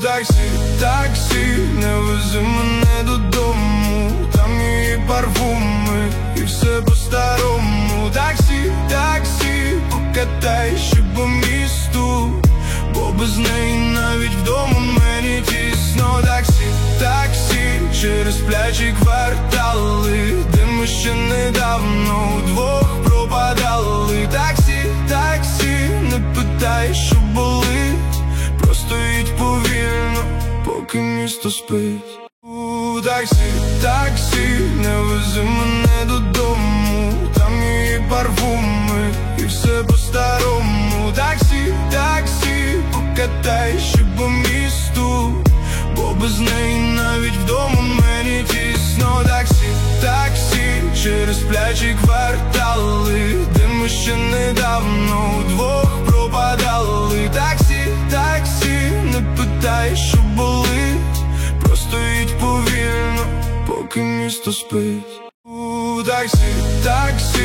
Таксі, таксі, не вези мене додому. Там її парфуми і все по-старому. Таксі, таксі, покатай ще по місту, бо без неї навіть вдома мені тісно. Таксі, таксі, через сплячі квартали, де ми ще недавно удвох пропадали. Таксі, таксі, не питай, що болить, просто їдь повільно, поки місто спить. Таксі, таксі, не вези мене додому. Там її парфуми і все по-старому. Таксі, таксі, покатай ще по місту, бо без неї навіть вдома мені тісно. Таксі, таксі, через сплячі квартали, де ми ще недавно удвох пропадали. Таксі, таксі, не питай, що болить, просто їдь повільно, поки місто спить. Таксі, таксі,